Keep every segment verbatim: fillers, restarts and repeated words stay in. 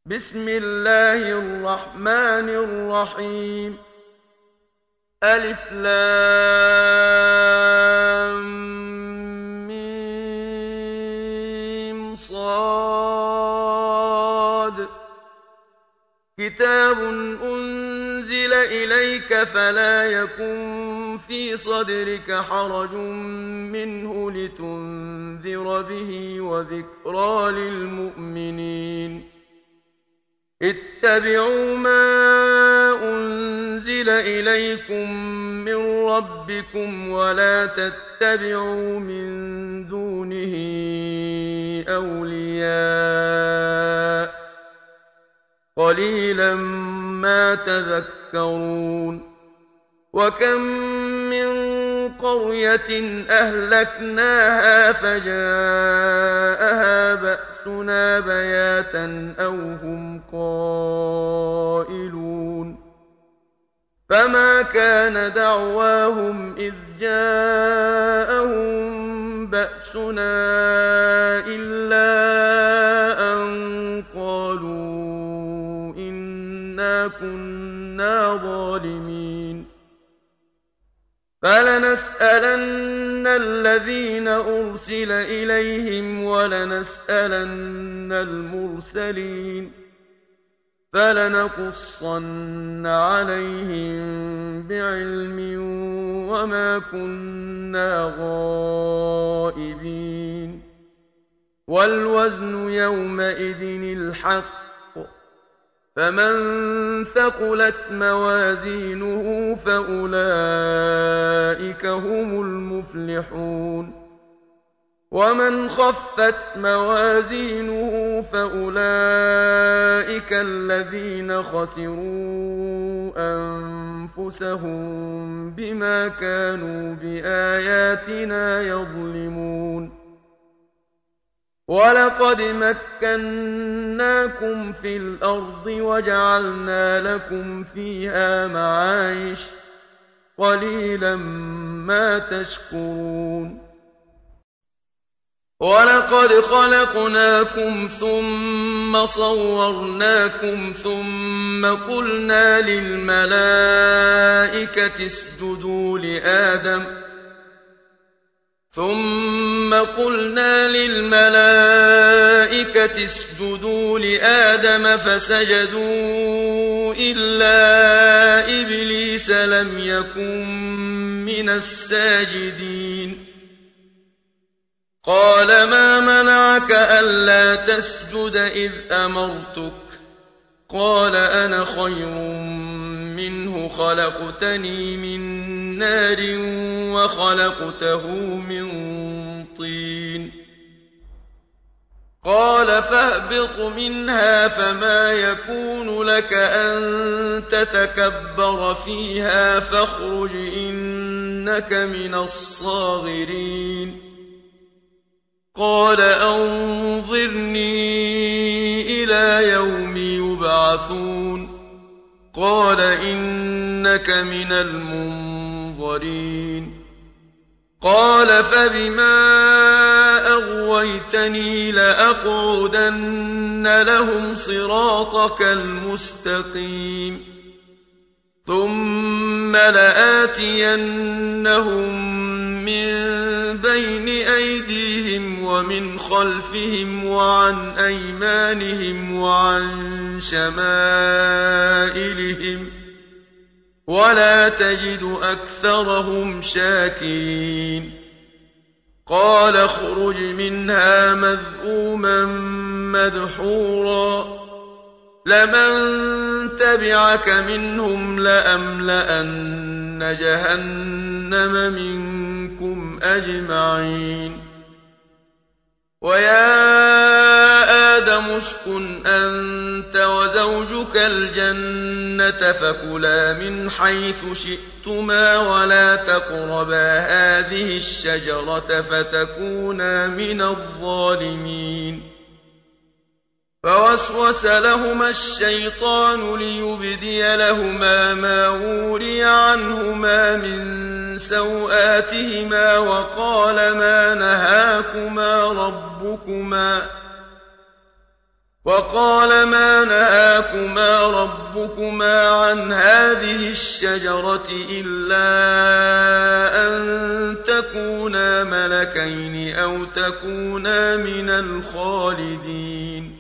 بسم الله الرحمن الرحيم. ألف لام ميم صاد. كتاب أنزل إليك فلا يكن في صدرك حرج منه لتنذر به وذكرى للمؤمنين. اتبعوا ما أنزل إليكم من ربكم ولا تتبعوا من دونه أولياء قليلا ما تذكرون. وكم من قرية أهلكناها فجاءها بأسنا بياتا أو هم قائلون. فما كان دعواهم إذ جاءهم بأسنا إلا أن قالوا إنا كنا ظالمين. فلنسألن الذين أرسل إليهم ولنسألن المرسلين. فلنقصن عليهم بعلم وما كنا غائبين. والوزن يومئذ الحق. فمن ثقلت موازينه فأولئك هم المفلحون. ومن خفت موازينه فأولئك الذين خسروا أنفسهم بما كانوا بآياتنا يظلمون. ولقد مكناكم في الأرض وجعلنا لكم فيها معايش قليلا ما تشكرون. ولقد خلقناكم ثم صورناكم ثم قلنا للملائكة اسجدوا لآدم ثم قلنا للملائكة اسجدوا لآدم فسجدوا إلا إبليس لم يكن من الساجدين. قال ما منعك ألا تسجد إذ أمرتك؟ قال أنا خير منه خلقتني من نار وخلقته من طين. قال فاهبط منها فما يكون لك أن تتكبر فيها فاخرج إنك من الصاغرين. قال أنظرني إلى يوم يبعثون. قال إنك من المنظرين. قال فبما أغويتني لأقعدن لهم صراطك المستقيم ثم لآتينهم من بين أيديهم ومن خلفهم وعن أيمانهم وعن شمائلهم ولا تجد أكثرهم شاكرين. قال اخرج منها مذءوما مدحورا لمن تبعك منهم لأملأن جهنم منكم أجمعين. ويا آدم اسكن أنت وزوجك الجنة فكلا من حيث شئتما ولا تقربا هذه الشجرة فتكونا من الظالمين. فوسوس لهما الشيطان ليبدي لهما ما وري عنهما من سوآتهما وقال ما نهاكما ربكما وقال ما نهاكما ربكما عن هذه الشجرة إلا أن تكونا ملكين أو تكونا من الخالدين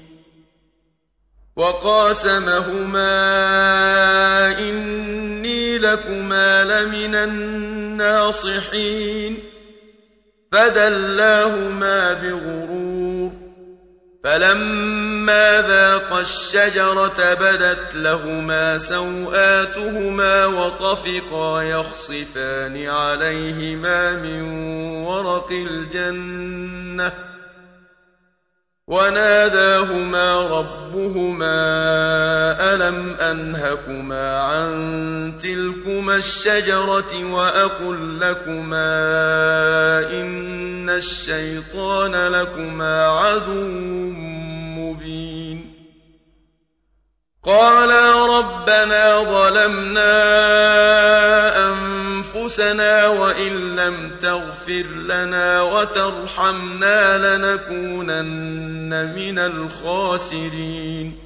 وقاسمهما إني لكما لمن الناصحين فدلاهما بغرور فلما ذاقا الشجرة بدت لهما سوآتهما وطفقا يخصفان عليهما من ورق الجنة وناداهما ربهما ألم أنهكما عن تلكما الشجرة وأقل لكما إن الشيطان لكما عدو مبين قالا ربنا ظلمنا أنفسنا وإن لم تغفر لنا وترحمنا لنكونن من الخاسرين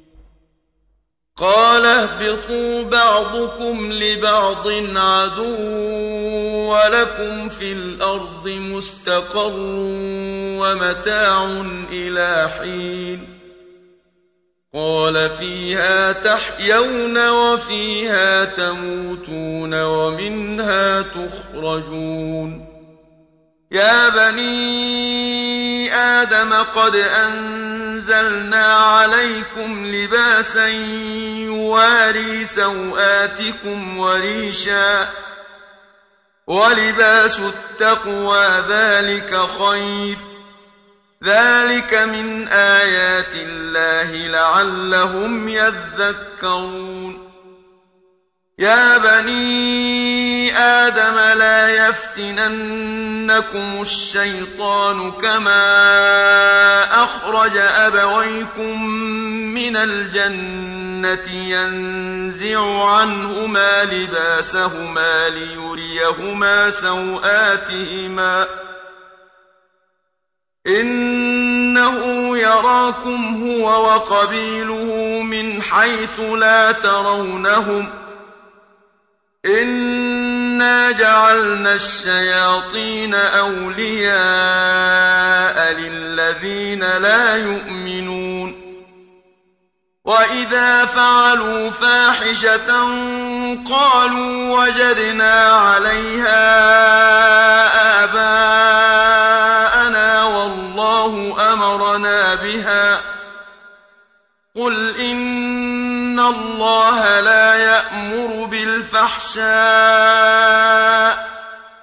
قال اهبطوا بعضكم لبعض عدو ولكم في الأرض مستقر ومتاع إلى حين قال فيها تحيون وفيها تموتون ومنها تخرجون يا بني آدم قد أنزلنا عليكم لباسا يواري سوآتكم وريشا ولباس التقوى ذلك خير ذلك من آيات الله لعلهم يذكرون يا بني آدم لا يفتننكم الشيطان كما أخرج أبويكم من الجنة ينزع عنهما لباسهما ليريهما سوآتهما إنه يراكم هو وقبيله من حيث لا ترونهم إنا جعلنا الشياطين أولياء للذين لا يؤمنون وإذا فعلوا فاحشة قالوا وجدنا عليها آباءنا والله أمرنا بها قل إن الله لا يأمر بالفحشاء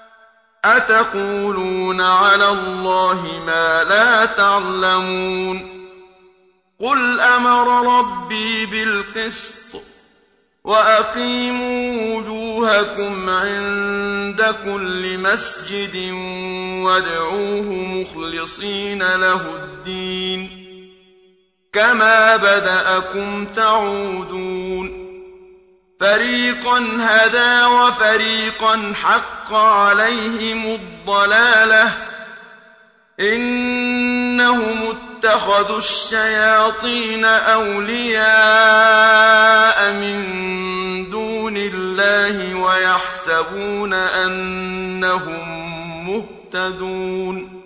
أتقولون على الله ما لا تعلمون قل أمر ربي بالقسط وأقيموا وجوهكم عند كل مسجد وادعوه مخلصين له الدين كما بدأكم تعودون فريقا هدى وفريقا حق عليهم الضلالة إنهم اتخذوا الشياطين أولياء من دون الله ويحسبون أنهم مهتدون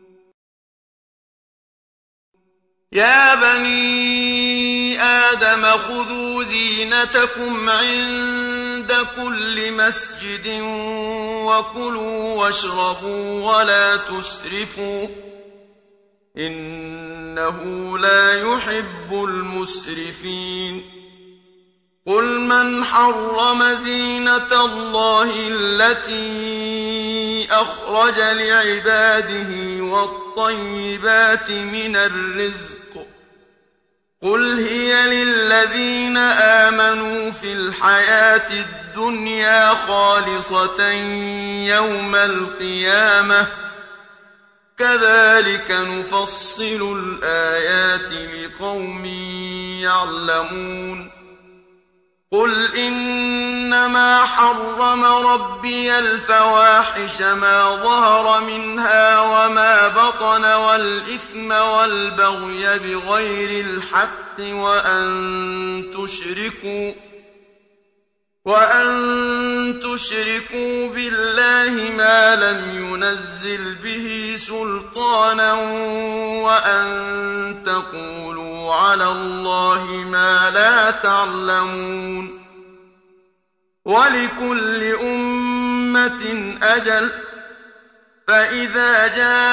يا بني آدم خذوا زينتكم عند كل مسجد وكلوا واشربوا ولا تسرفوا إنه لا يحب المسرفين قل من حرم زينة الله التي أخرج لعباده والطيبات من الرزق قل هي للذين آمنوا في الحياة الدنيا خالصة يوم القيامة كذلك نفصل الآيات لقوم يعلمون قل إنما حرم ربي الفواحش ما ظهر منها وما بطن والإثم والبغي بغير الحق وأن تشركوا وأن تشركوا بالله ما لم ينزل به سلطانا وأن تقولوا على الله ما لا تعلمون ولكل أمة أجل فإذا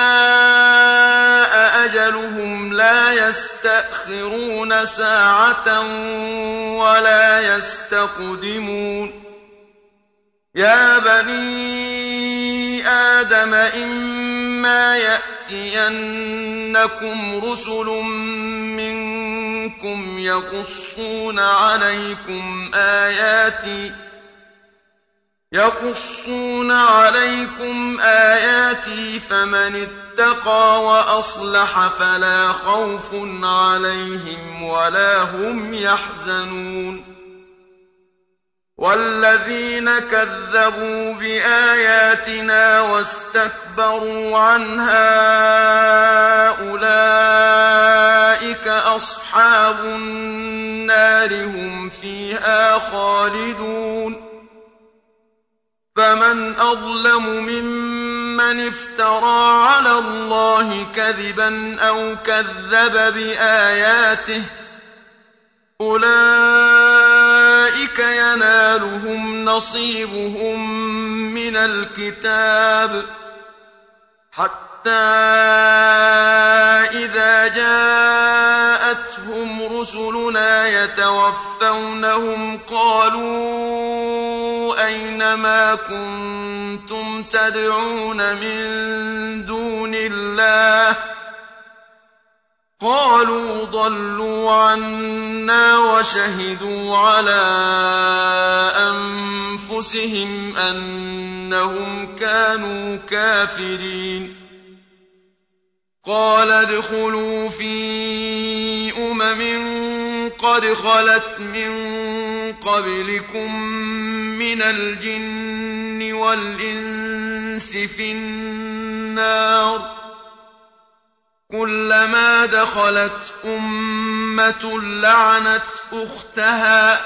جاء أجلهم لا يستأخرون ساعة ولا يستقدمون يا بني آدم إما يأتينكم رسل منكم يقصون عليكم آياتي يقصون عليكم آياتي فمن اتقى وأصلح فلا خوف عليهم ولا هم يحزنون والذين كذبوا بآياتنا واستكبروا عنها أولئك أصحاب النار هم فيها خالدون فمن أظلم ممن افترى على الله كذبا أو كذب بآياته أولئك ينالهم نصيبهم من الكتاب حتى إذا جاءتهم رسلنا يتوفونهم قالوا أين ما كنتم تدعون من دون الله قالوا ضلوا عنا وشهدوا على أنفسهم أنهم كانوا كافرين قال ادخلوا في أمم قد خلت من قبلكم من الجن والإنس في النار كلما دخلت أمة لعنت أختها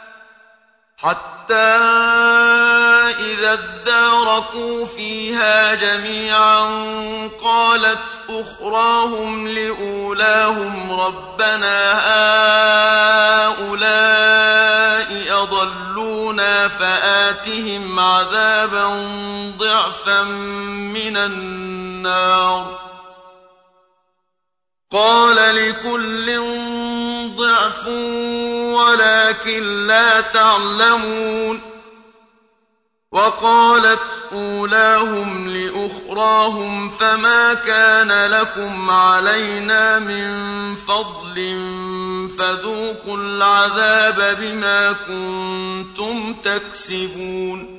حتى إذا اداركوا فيها جميعا قالت أخراهم لأولاهم ربنا هؤلاء أضلونا فآتهم عذابا ضعفا من النار قال لكل ضعف ولكن لا تعلمون وقالت أولاهم لأخراهم فما كان لكم علينا من فضل فذوقوا العذاب بما كنتم تكسبون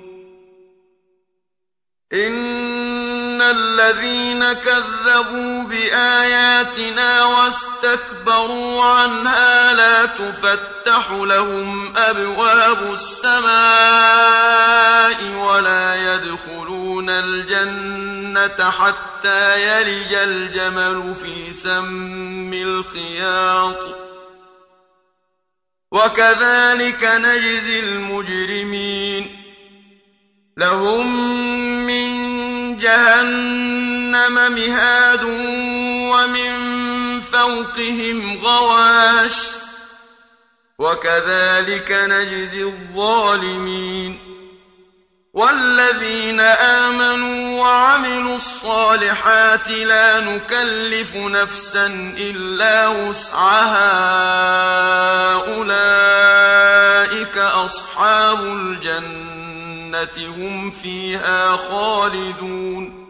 إن الذين كذبوا بآياتنا واستكبروا عنها لا تفتح لهم أبواب السماء ولا يدخلون الجنة حتى يلج الجمل في سم الخياط وكذلك نجزي المجرمين لهم من جهنم مهاد ومن فوقهم غواش وكذلك نجزي الظالمين والذين آمنوا وعملوا الصالحات لا نكلف نفسا إلا وسعها أولئك أصحاب الجنة هم فيها خالدون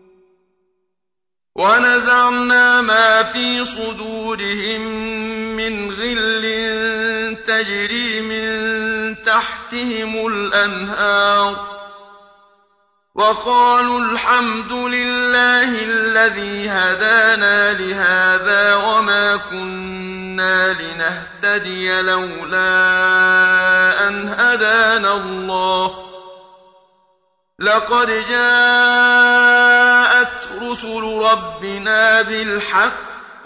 ونزعنا ما في صدورهم من غل تجري من تحتهم الأنهار وقالوا الحمد لله الذي هدانا لهذا وما كنا لنهتدي لولا أن هدانا الله لقد جاءت رسل ربنا بالحق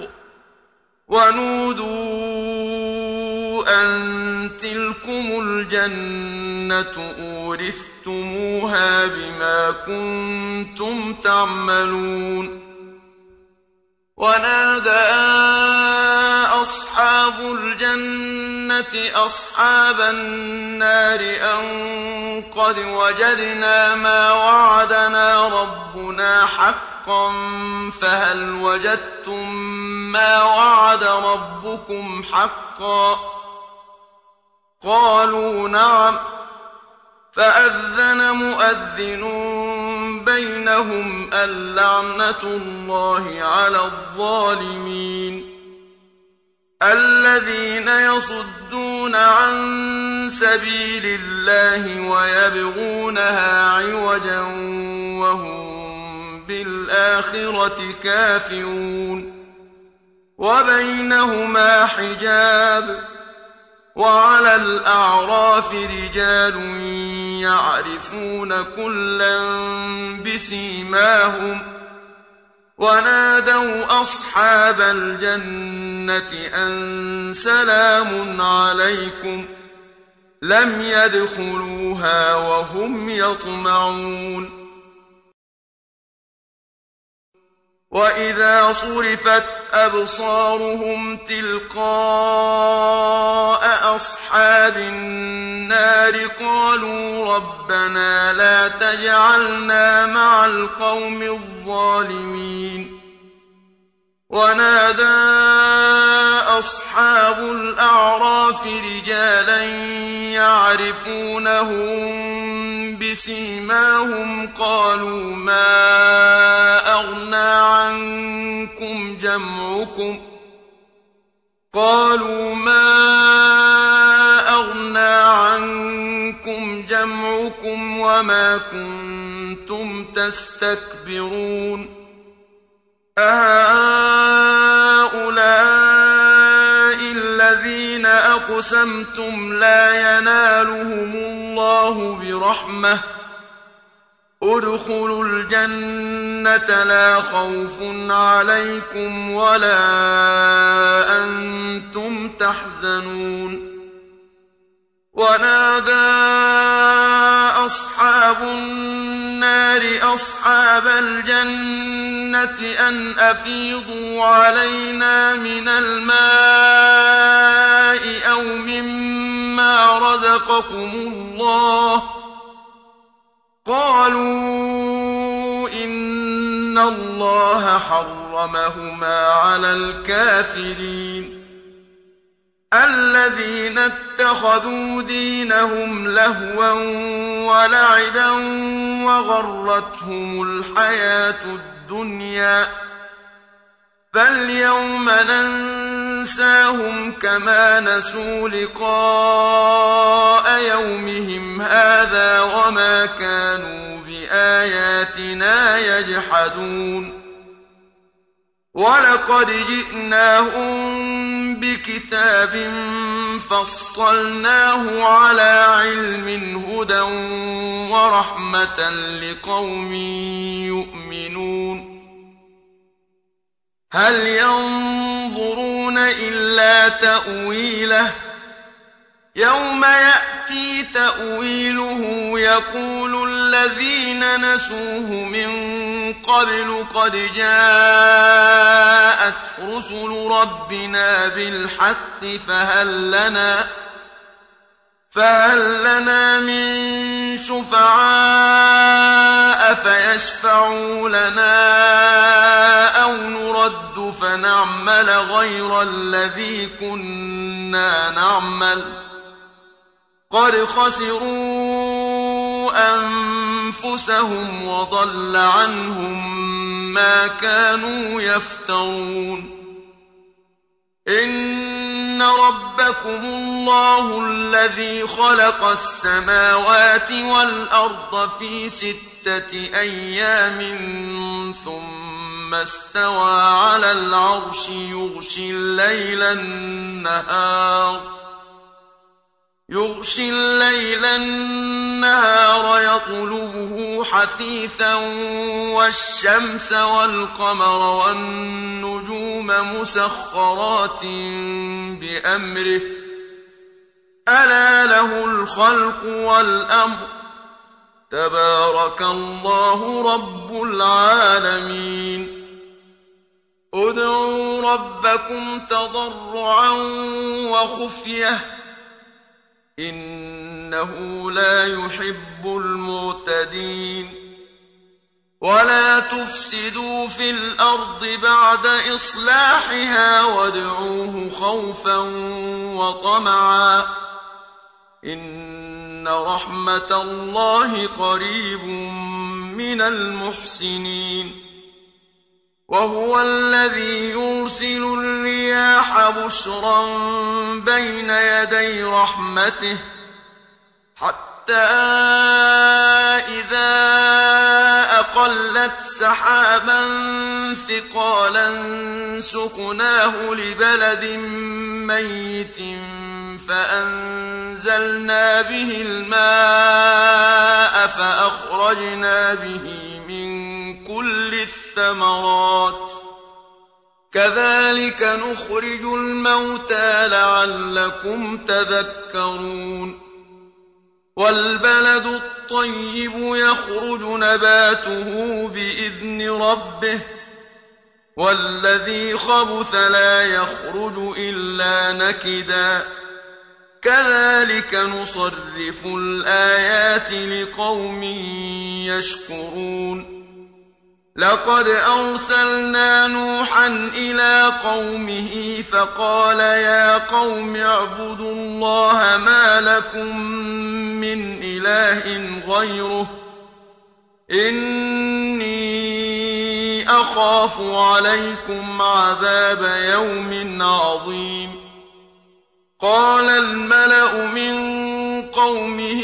ونودوا أن تلكم الجنة أورثتموها بما كنتم تعملون ونادى أصحاب الجنة أصحاب النار أن قد وجدنا ما وعدنا ربنا حقا فهل وجدتم ما وعد ربكم حقا قالوا نعم فأذن مؤذن بينهم اللعنة الله على الظالمين الذين يصدون عن سبيل الله ويبغونها عوجا وهم بالآخرة كافرون وبينهما حجاب وعلى الأعراف رجال يعرفون كلا بسيماهم ونادوا أصحاب الجنة أن سلام عليكم لم يدخلوها وهم يطمعون وإذا صرفت أبصارهم تلقاء أصحاب النار قالوا ربنا لا تجعلنا مع القوم الظالمين ونادى أصحاب الأعراف رجالا يعرفونهم بسيماهم قالوا ما أغنى عنكم جمعكم قالوا ما أغنى عنكم جمعكم وما كنتم تستكبرون أهؤلاء الذين أقسمتم لا ينالهم الله برحمة ادخلوا الجنة لا خوف عليكم ولا أنتم تحزنون ونادى أصحاب النار أصحاب الجنة أن أفيضوا علينا من الماء أو مما رزقكم الله قالوا إن الله حرمهما على الكافرين الذين اتخذوا دينهم لهوا ولعبا وغرتهم الحياة الدنيا فاليوم ننساهم كما نسوا لقاء يومهم هذا وما كانوا بآياتنا يجحدون ولقد جئناهم بكتاب فصلناه على علم هدى ورحمة لقوم يؤمنون هل ينظرون إلا تأويله يوم يأتي تأويله يقول الذين نسوه من قبل قد جاءت رسل ربنا بالحق فهل لنا فهل لنا من شفعاء فيشفعوا لنا أو نرد فنعمل غير الذي كنا نعمل قد خسروا أنفسهم وضل عنهم ما كانوا يفترون إن ربك ربكم الله الذي خلق السماوات والأرض في ستة أيام ثم استوى على العرش يغشي الليل النهار يغشي الليل النهار يطلبه حثيثا والشمس والقمر والنجوم مسخرات بأمره ألا له الخلق والأمر تبارك الله رب العالمين ادعوا ربكم تضرعا وخفية إنه لا يحب المعتدين ولا تفسدوا في الأرض بعد إصلاحها وادعوه خوفا وطمعا إن رحمة الله قريب من المحسنين وهو الذي يرسل الرياح بشرا بين يدي رحمته حتى إذا أقلت سحابا ثقالا سقناه لبلد ميت فأنزلنا به الماء فأخرجنا به من كل الثمرات كذلك نخرج الموتى لعلكم تذكرون والبلد الطيب يخرج نباته بإذن ربه والذي خبث لا يخرج إلا نكدا كذلك نصرف الآيات لقوم يشكرون لقد أرسلنا نوحا إلى قومه فقال يا قوم اعبدوا الله ما لكم من إله غيره إني أخاف عليكم عذاب يوم عظيم قال الملأ من قومه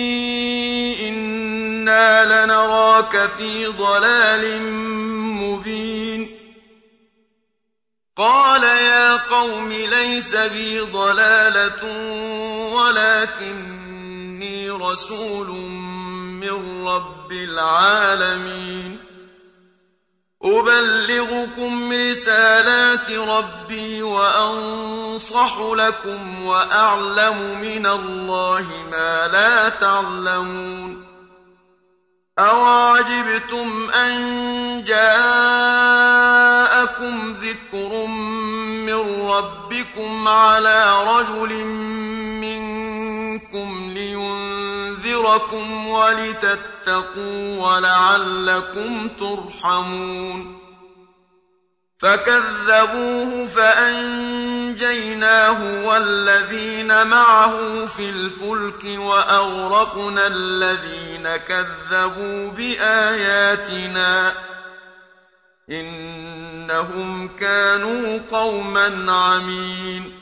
إنا لنراك في ضلال مبين قال يا قوم ليس بي ضلالة ولكني رسول من رب العالمين أبلغكم رسالات ربي وأنصح لكم وأعلم من الله ما لا تعلمون أوعجبتم أن جاءكم ذكر من ربكم على رجل منكم لينذركم ولتتقوا ولعلكم ترحمون فكذبوه فأنجيناه والذين معه في الفلك وأغرقنا الذين كذبوا بآياتنا إنهم كانوا قوما عمين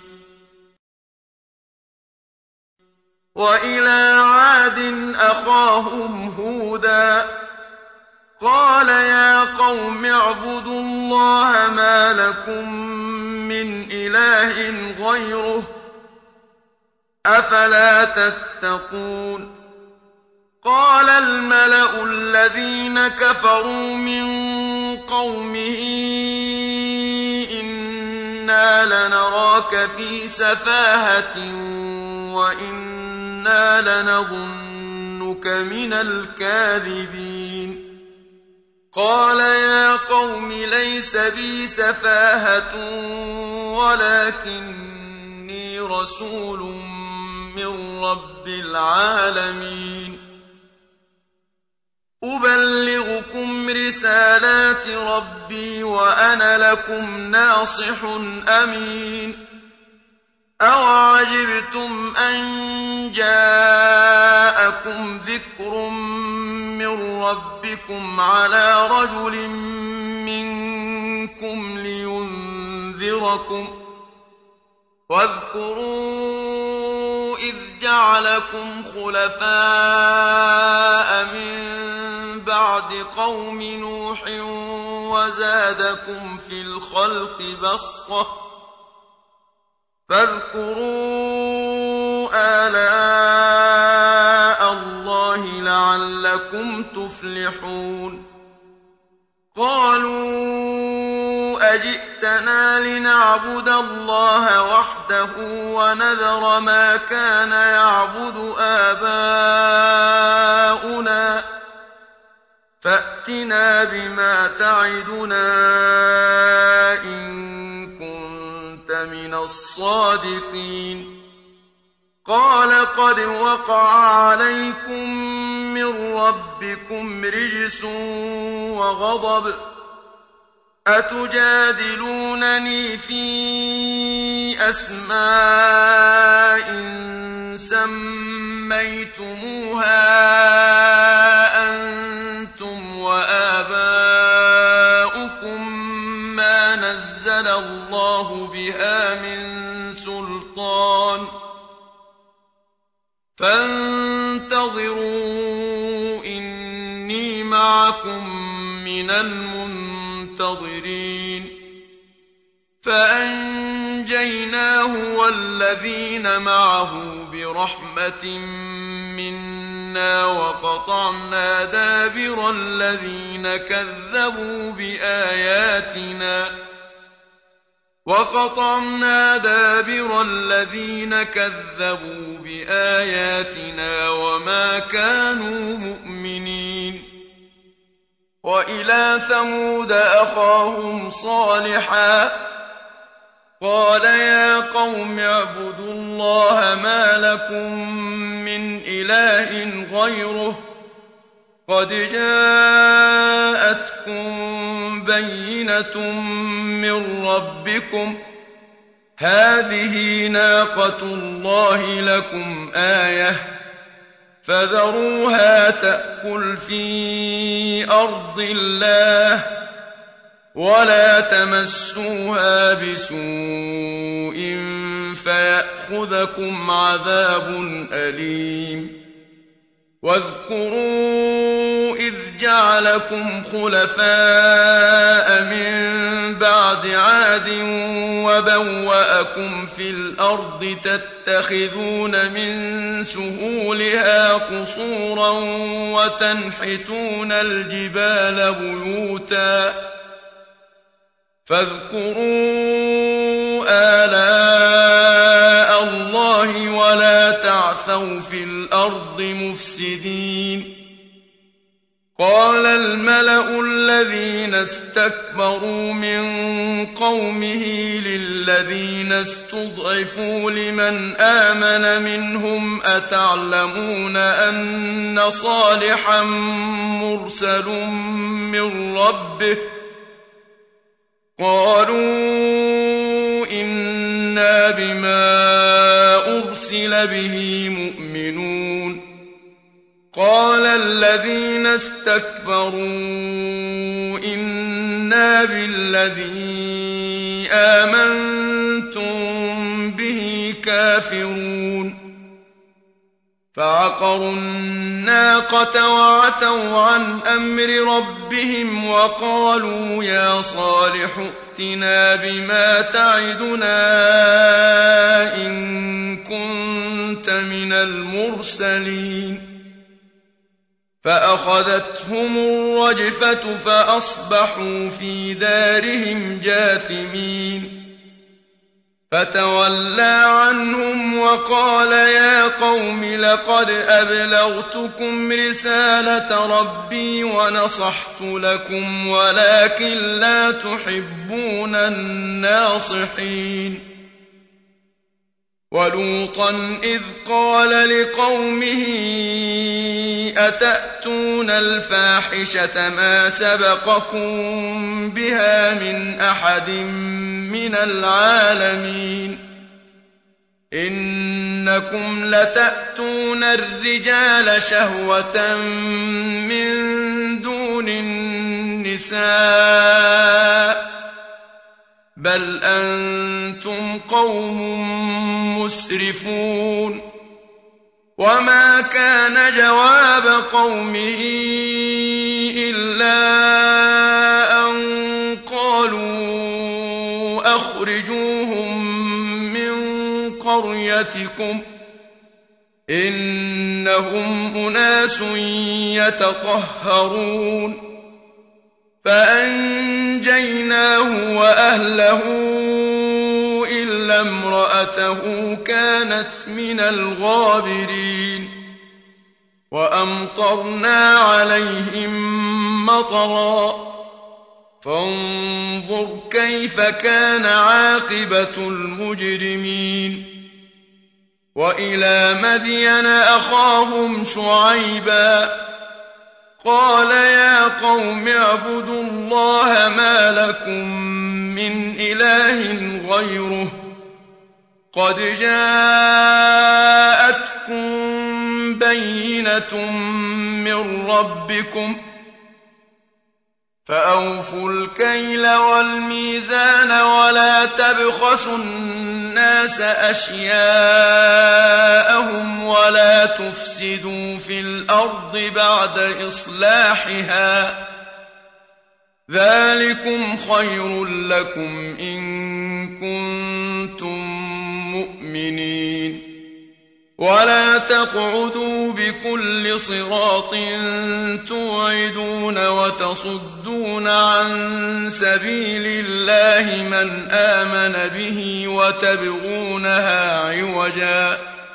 وإلى عاد أخاهم هودا قال يا قوم اعبدوا الله ما لكم من إله غيره أفلا تتقون قال الملأ الذين كفروا من قومه إنا لنراك في سفاهة وإنا لنظنك من الكاذبين قال يا قوم ليس بي سفاهة ولكني رسول من رب العالمين أبلغكم رسالات ربي وأنا لكم ناصح أمين أوعجبتم أن جاءكم ذكر من ربكم على رجل منكم لينذركم واذكروا إذ جعلكم خلفاء من بعد قوم نوح وزادكم في الخلق بسطة فاذكروا آلاء الله لعلكم تفلحون قالوا أجئتنا لنعبد الله وحده ونذر ما كان يعبد آباؤنا فأتنا بما تعدنا إن كنت من الصادقين قال قد وقع عليكم من ربكم رجس وغضب أتجادلونني في أسماء سميتموها أنتم وآباؤكم ما نزل الله بها من سلطان فانتظروا إني معكم من المنتظرين فأنجيناه والذين معه برحمة منا وقطعنا دابر الذين كذبوا بآياتنا وقطعنا دابر الذين كذبوا بآياتنا وما كانوا مؤمنين وإلى ثمود أخاهم صالحا قال يا قوم اعبدوا الله ما لكم من إله غيره قد جاءتكم بينة من ربكم هذه ناقة الله لكم آية فذروها تأكل في أرض الله ولا تمسوها بسوء فيأخذكم عذاب أليم واذكروا إذ جعلكم خلفاء من بعد عاد وبوأكم في الأرض تتخذون من سهولها قصورا وتنحتون الجبال بيوتا فاذكروا آلاء الله ولا تعثوا في الأرض مفسدين قال الملأ الذين استكبروا من قومه للذين استضعفوا لمن آمن منهم أتعلمون أن صالحا مرسل من ربه قالوا إنا بما أرسل به مؤمنون قال الذين استكبروا إنا بالذي آمنتم به كافرون فعقروا الناقة وعتوا عن أمر ربهم وقالوا يا صالح ائتنا بما تعدنا إن كنت من المرسلين فأخذتهم الرجفة فأصبحوا في دارهم جاثمين فتولى عنهم وقال يا قوم لقد أبلغتكم رسالة ربي ونصحت لكم ولكن لا تحبون الناصحين ولوطا إذ قال لقومه أتأتون الفاحشة ما سبقكم بها من أحد من العالمين إنكم لتأتون الرجال شهوة من دون النساء بل أنتم قوم مسرفون وما كان جواب قومه إلا أن قالوا أخرجوهم من قريتكم إنهم أناس يتطهرون فأنجيناه وأهله إلا امرأته كانت من الغابرين وأمطرنا عليهم مطرا فانظر كيف كان عاقبة المجرمين وإلى مدين أخاهم شعيبا قال يا قوم اعبدوا الله ما لكم من إله غيره قد جاءتكم بينة من ربكم فأوفوا الكيل والميزان ولا تبخسوا الناس أشياءهم ولا تفسدوا في الأرض بعد إصلاحها ذلكم خير لكم إن كنتم مؤمنين ولا تقعدوا بكل صراط توعدون وتصدون عن سبيل الله من آمن به وتبغونها عوجا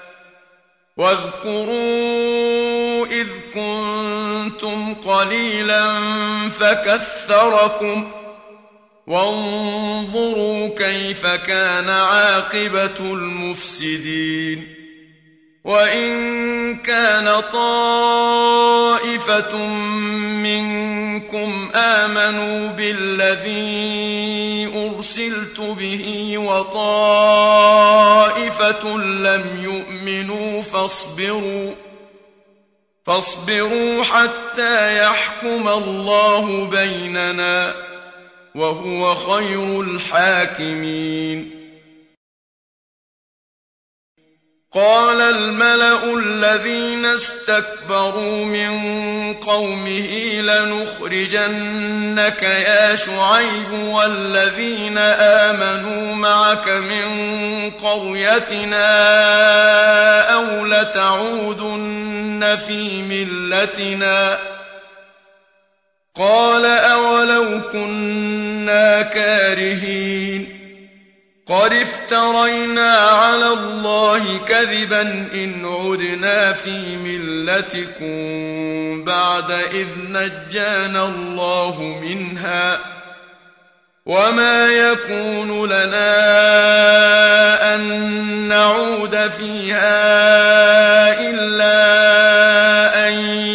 واذكروا إذ كنتم قليلا فكثركم وانظروا كيف كان عاقبة المفسدين وإن كان طائفة منكم آمنوا بالذي أرسلت به وطائفة لم يؤمنوا فاصبروا فاصبروا حتى يحكم الله بيننا وهو خير الحاكمين قال الملأ الذين استكبروا من قومه لنخرجنك يا شعيب والذين آمنوا معك من قريتنا أو لتعودن في ملتنا قال أولو كنا كارهين قد افترينا على الله كذبا إن عدنا في ملتكم بعد إذ نجانا الله منها وما يكون لنا أن نعود فيها إلا أن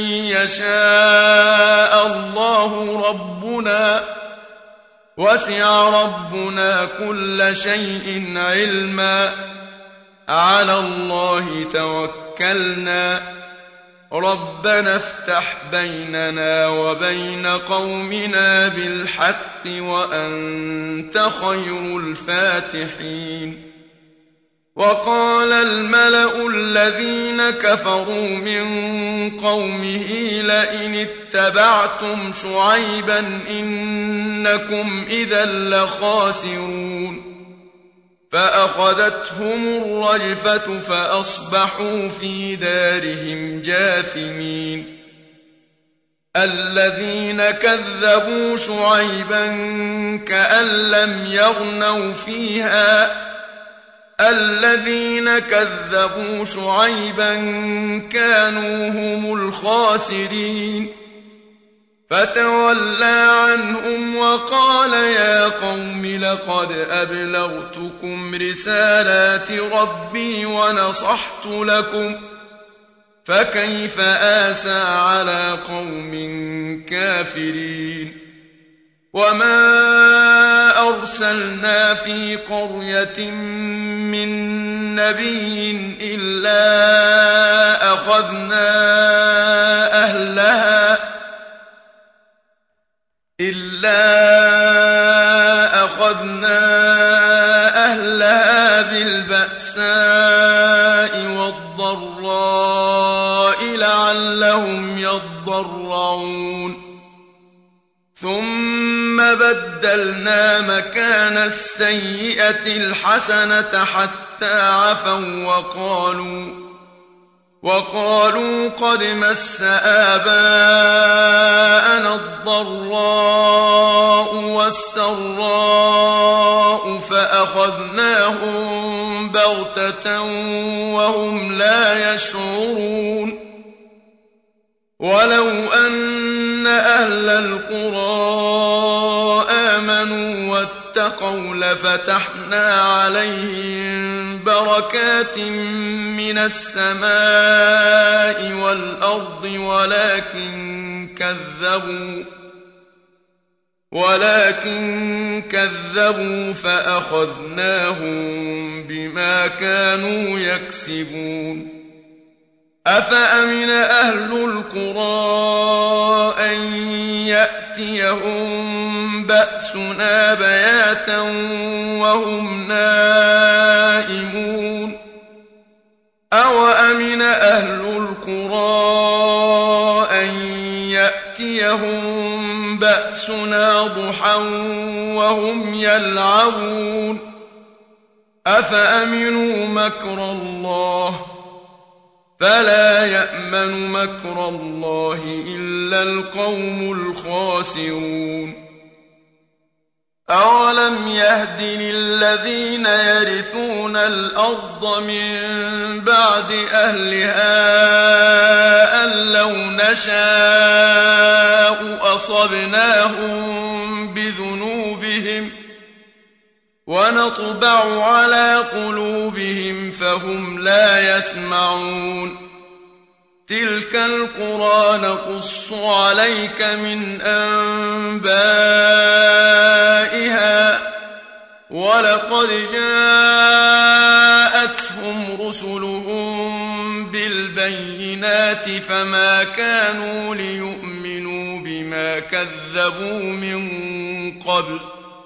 يشاء الله ربنا وسع ربنا كل شيء علما على الله توكلنا ربنا افتح بيننا وبين قومنا بالحق وأنت خير الفاتحين وقال الملأ الذين كفروا من قومه لئن اتبعتم شعيبا إنكم إذا لخاسرون فأخذتهم الرجفة فأصبحوا في دارهم جاثمين الذين كذبوا شعيبا كأن لم يغنوا فيها الذين كذبوا شعيبا كانوا هم الخاسرين فتولى عنهم وقال يا قوم لقد أبلغتكم رسالات ربي ونصحت لكم فكيف آسى على قوم كافرين وما أرسلنا في قرية من نبي إلا أخذنا أهلها إلا أخذنا بالبأساء والضراء لعلهم يضرعون ثم بدلنا مكان السيئة الحسنة حتى عفوا وقالوا وقالوا قد مس آباءنا الضراء والسراء فأخذناهم بغتة وهم لا يشعرون ولو أن أهل القرى آمنوا واتقوا لفتحنا عليهم بركات من السماء والأرض ولكن كذبوا ولكن كذبوا فأخذناهم بما كانوا يكسبون أفأمن أهل القرى أن يأتيهم بأسنا بياتا وهم نائمون أوأمن أهل القرى أن يأتيهم بأسنا ضحى وهم يلعبون أفأمنوا مكر الله فلا يأمن مكر الله إلا القوم الخاسرون أولم يهد للذين يرثون الأرض من بعد أهلها أن لو نشاء أصبناهم بذنوبهم ونطبع على قلوبهم فهم لا يسمعون تلك القرى نقص عليك من أنبائها ولقد جاءتهم رسلهم بالبينات فما كانوا ليؤمنوا بما كذبوا من قبل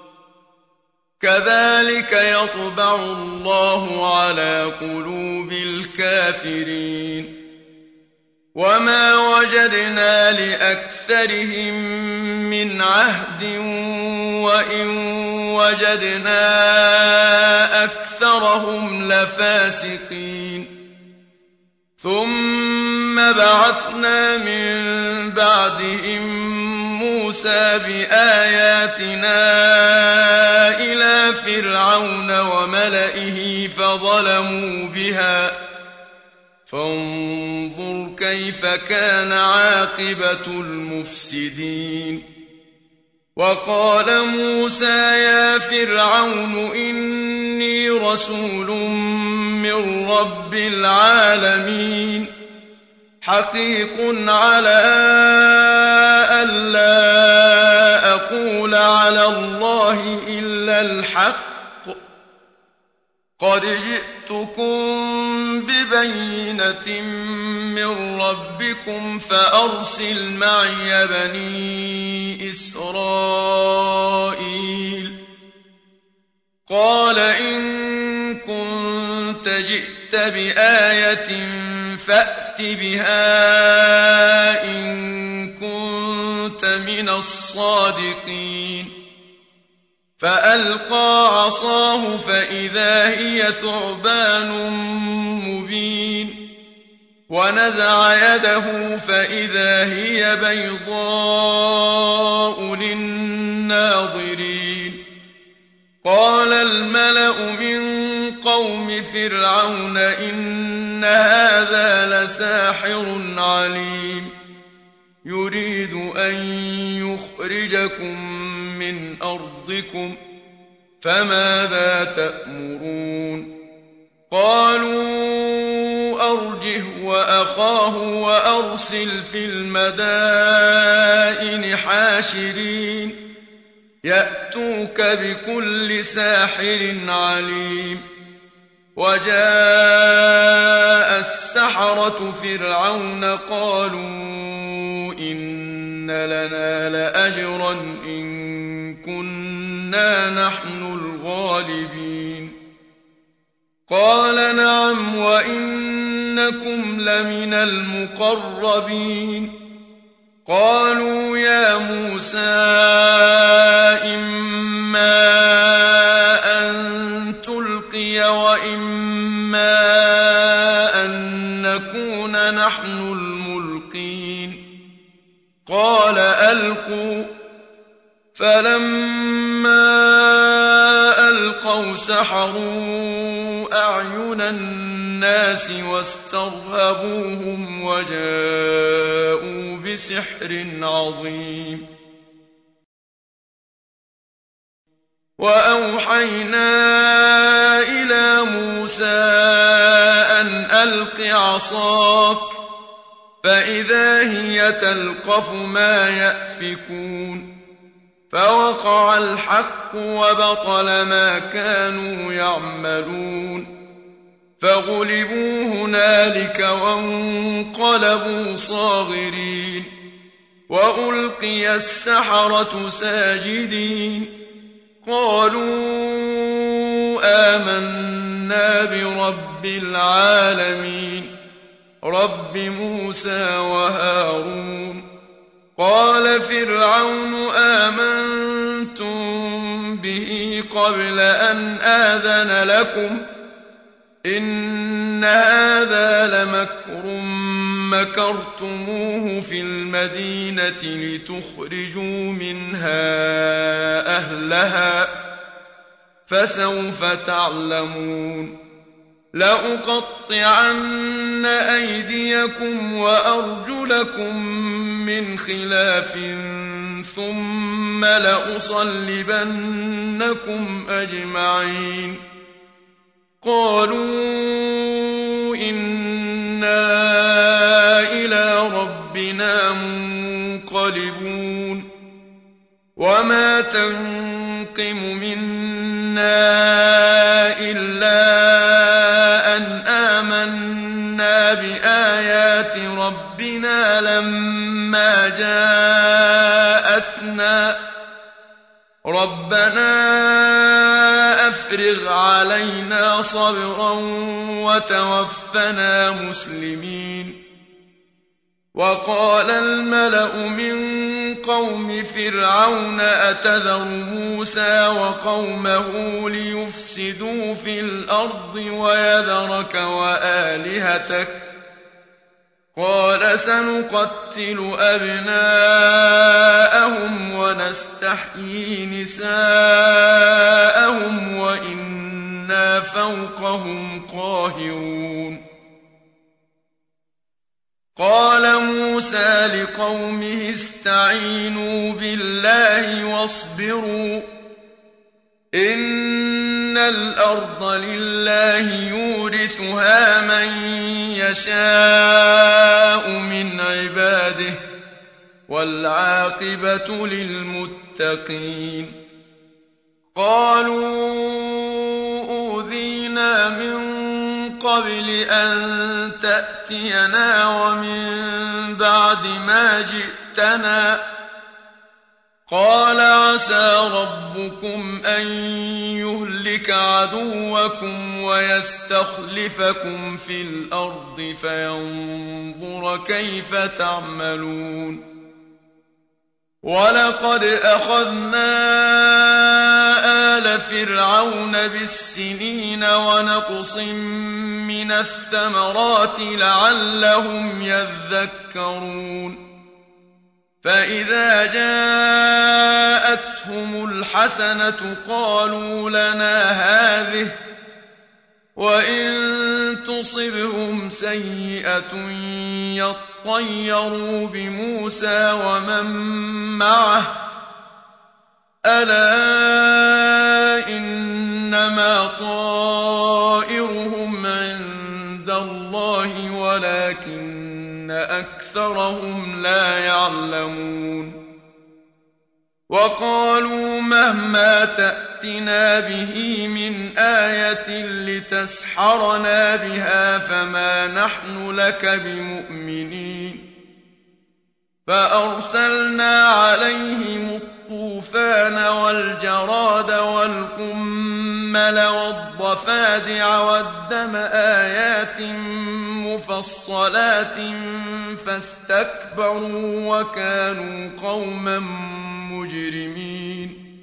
كذلك يطبع الله على قلوب الكافرين وما وجدنا لأكثرهم من عهد وإن وجدنا أكثرهم لفاسقين ثم بعثنا من بعدهم موسى بآياتنا إلى فرعون وملئه فظلموا بها فانظر كيف كان عاقبة المفسدين وقال موسى يا فرعون إني رسول من رب العالمين حقيق على ألا أقول على الله إلا الحق قد جئتكم ببينة من ربكم فأرسل معي بني إسرائيل قال إن كنت جئت بآية فأت بها إن كنت من الصادقين فألقى عصاه فإذا هي ثعبان مبين ونزع يده فإذا هي بيضاء للناظرين قال الملأ من قوم فرعون إن هذا لساحر عليم يريد أن يخرجكم من أرضكم فماذا تأمرون قالوا أرجه وأخاه وأرسل في المدائن حاشرين يأتوك بكل ساحر عليم وجاء السحرة فرعون قالوا إن لنا لأجرا إن كنا نحن الغالبين قال نعم وإنكم لمن المقربين قالوا يا موسى إما أن تلقي وإما أن نكون نحن الملقين قال ألقوا فلما ألقوا سحروا أعين الناس واسترهبوهم وجاءوا بسحر عظيم وأوحينا إلى موسى أن ألق عصاك فإذا هي تلقف ما يأفكون فوقع الحق وبطل ما كانوا يعملون فغلبوا هنالك وانقلبوا صاغرين وألقي السحرة ساجدين قالوا آمنا برب العالمين رب موسى وهارون قال فرعون آمنتم به قبل أن آذن لكم إن هذا لمكر مكرتموه في المدينة لتخرجوا منها أهلها فسوف تعلمون لأقطعن أيديكم وأرجلكم من خلاف ثم لأصلبنكم أجمعين قالوا إنا إلى ربنا منقلبون وما تنقم منا إلا أن آمنا بآيات ربنا لما جاءتنا ربنا أفرغ علينا صبرا وتوفنا مسلمين وقال الملأ من قوم فرعون أتذر موسى وقومه ليفسدوا في الأرض ويذرك وآلهتك قال سنقتل أبناءهم ونستحيي نساءهم وإنا فوقهم قاهرون قال موسى لقومه استعينوا بالله واصبروا إن الأرض لله يورثها من يشاء من عباده والعاقبة للمتقين قالوا أوذينا من قبل أن تأتينا ومن بعد ما جئتنا قال عسى ربكم أن يهلك عدوكم ويستخلفكم في الأرض فينظر كيف تعملون ولقد أخذنا آل فرعون بالسنين ونقص من الثمرات لعلهم يذكرون فإذا جاءتهم الحسنة قالوا لنا هذه وإن تصبهم سيئة يطيروا بموسى ومن معه ألا إنما طائرهم عند الله ولكن أكثرهم لا يعلمون وقالوا مهما تأتنا به من آية لتسحرنا بها فما نحن لك بمؤمنين فأرسلنا عليهم الطوفان والجراد والقمل والنمل والضفادع والدم آيات مفصلات فاستكبروا وكانوا قوما مجرمين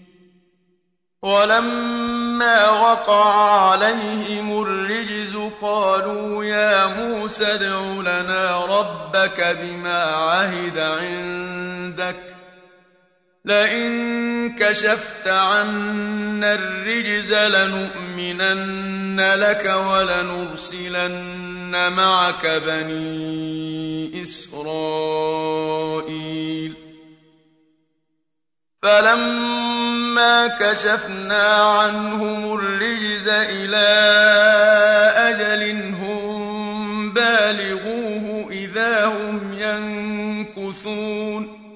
ولما وقع عليهم الرجز قالوا يا موسى ادع لنا ربك بما عهد عندك لئن كشفت عنا الرجز لنؤمنن لك ولنرسلن معك بني إسرائيل فلما كشفنا عنهم الرجز إلى أجل هم بالغوه إذا هم ينكثون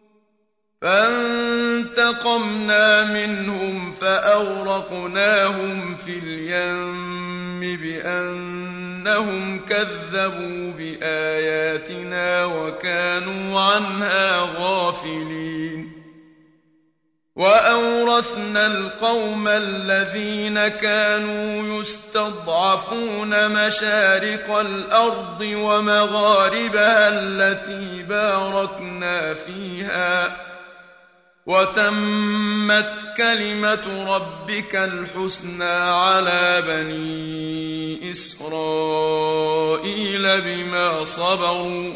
فانتقمنا منهم فأغرقناهم في اليم بأنهم كذبوا بآياتنا وكانوا عنها غافلين وأورثنا القوم الذين كانوا يستضعفون مشارق الأرض ومغاربها التي باركنا فيها وتمت كلمة ربك الحسنى على بني إسرائيل بما صبروا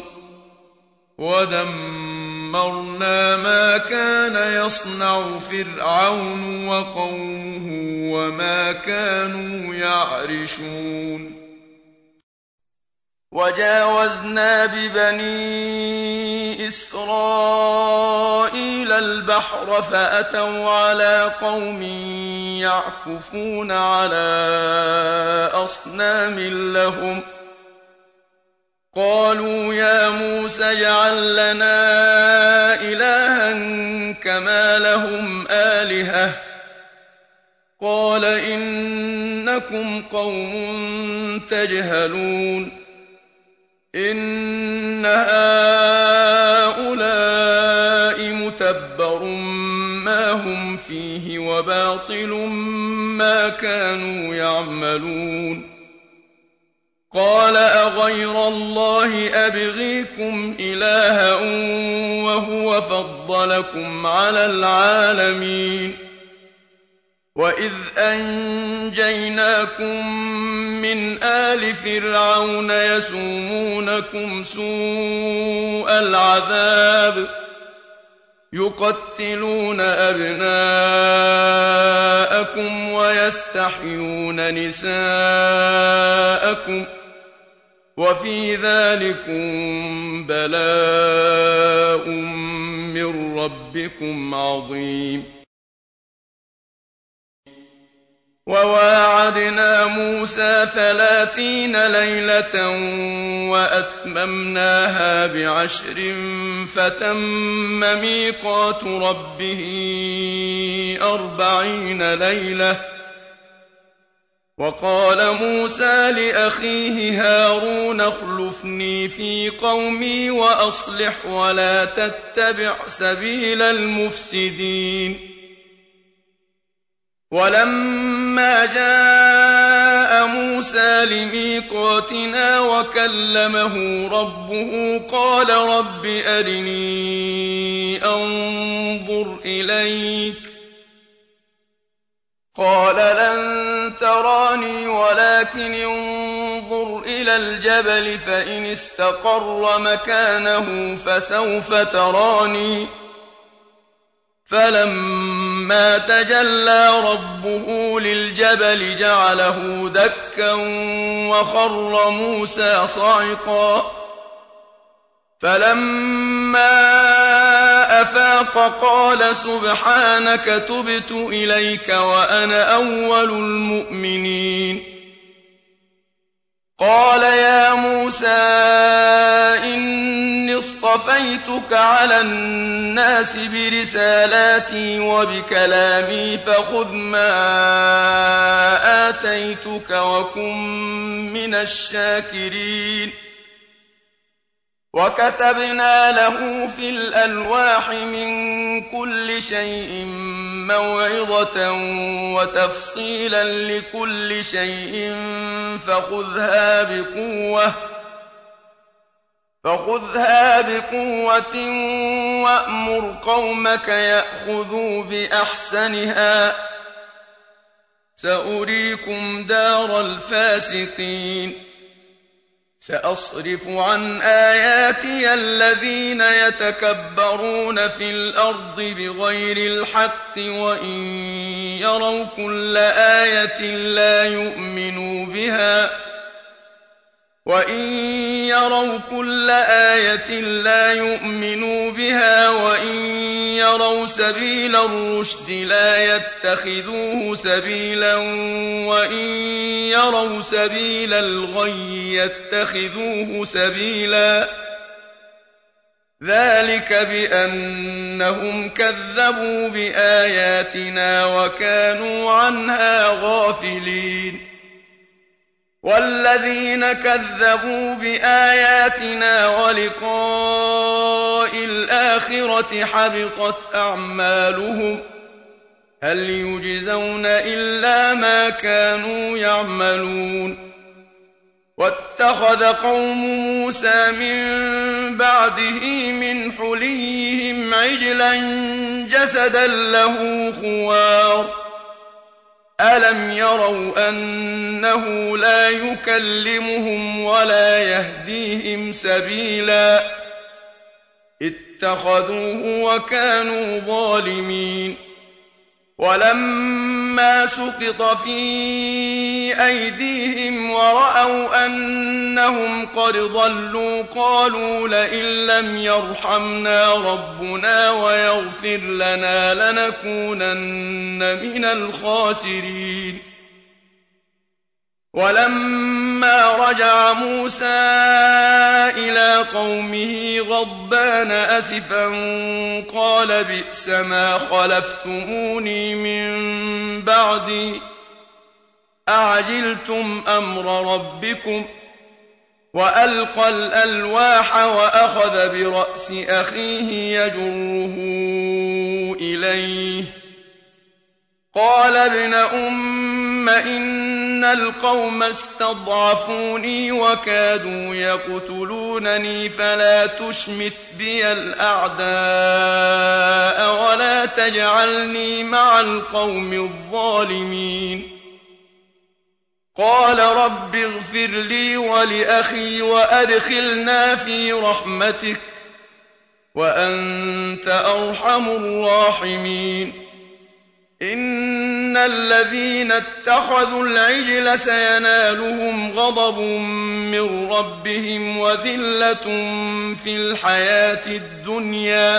ودمرنا ما كان يصنع فرعون وقومه وما كانوا يعرشون وجاوزنا ببني إسرائيل البحر فأتوا على قوم يعكفون على أصنام لهم قالوا يا موسى اجعل لنا إلها كما لهم آلهة قال إنكم قوم تجهلون إن هؤلاء متبر ما هم فيه وباطل ما كانوا يعملون قال أغير الله أبغيكم إلها وهو فضلكم على العالمين وإذ أنجيناكم من آل فرعون يسومونكم سوء العذاب يقتلون أبناءكم ويستحيون نساءكم وفي ذلكم بلاء من ربكم عظيم وواعدنا موسى ثلاثين ليلة وأتممناها بعشر فتم ميقات ربه أربعين ليلة وقال موسى لأخيه هارون اخلفني في قومي وأصلح ولا تتبع سبيل المفسدين ولما جاء موسى لميقاتنا وكلمه ربه قال رب أرني أنظر إليك قال لن تراني ولكن انظر إلى الجبل فإن استقر مكانه فسوف تراني فلما تجلى ربه للجبل جعله دكا وخر موسى صعقا فلما أفاق قال سبحانك تبت إليك وأنا أول المؤمنين قال يا موسى إني اصطفيتك على الناس برسالاتي وبكلامي فخذ ما آتيتك وكن من الشاكرين وكتبنا له في الألواح من كل شيء موعظة وتفصيلا لكل شيء فخذها بقوة فخذها بقوة وأمر قومك يأخذوا بأحسنها سأريكم دار الفاسقين سأصرف عن آياتي الذين يتكبرون في الأرض بغير الحق وإن يروا كل آية لا يؤمنوا بها وإن يروا كل آية لا يؤمنوا بها وإن يروا سبيل الرشد لا يتخذوه سبيلا وإن يروا سبيل الغي يتخذوه سبيلا ذلك بأنهم كذبوا بآياتنا وكانوا عنها غافلين والذين كذبوا بآياتنا ولقاء الآخرة حبطت أعمالهم هل يجزون إلا ما كانوا يعملون واتخذ قوم موسى من بعده من حليهم عجلا جسدا له خوار ألم يروا أنه لا يكلمهم ولا يهديهم سبيلا اتخذوه وكانوا ظالمين ولما سقط في أيديهم ورأوا أنهم قد ضلوا قالوا لئن لم يرحمنا ربنا ويغفر لنا لنكونن من الخاسرين ولما رجع موسى إلى قومه غضبان أسفا قال بئس ما خلفتموني من بعدي أعجلتم أمر ربكم وألقى الألواح وأخذ برأس أخيه يجره إليه قال ابن أم إن القوم استضعفوني وكادوا يقتلونني فلا تشمت بي الأعداء ولا تجعلني مع القوم الظالمين قال رب اغفر لي ولأخي وأدخلنا في رحمتك وأنت أرحم الراحمين إن الذين اتخذوا العجل سينالهم غضب من ربهم وذلة في الحياة الدنيا